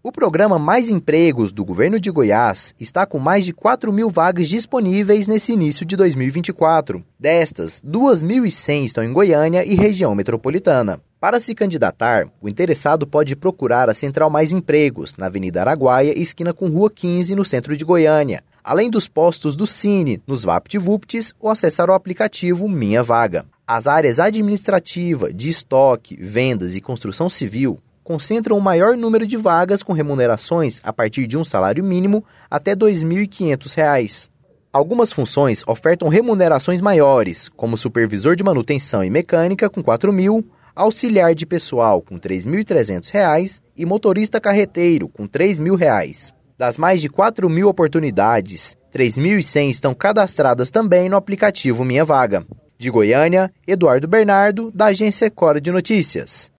O programa Mais Empregos do governo de Goiás está com mais de 4.000 vagas disponíveis nesse início de 2024. Destas, 2.100 estão em Goiânia e região metropolitana. Para se candidatar, o interessado pode procurar a Central Mais Empregos, na Avenida Araguaia, esquina com Rua 15, no centro de Goiânia, além dos postos do Cine, nos VaptVupts, ou acessar o aplicativo Minha Vaga. As áreas administrativa, de estoque, vendas e construção civil concentram o maior número de vagas com remunerações a partir de um salário mínimo até R$ 2.500. Algumas funções ofertam remunerações maiores, como supervisor de manutenção e mecânica com R$ 4.000, auxiliar de pessoal com R$ 3.300 e motorista carreteiro com R$ 3.000. Das mais de 4.000 oportunidades, 3.100 estão cadastradas também no aplicativo Minha Vaga. De Goiânia, Eduardo Bernardo, da agência Cora de Notícias.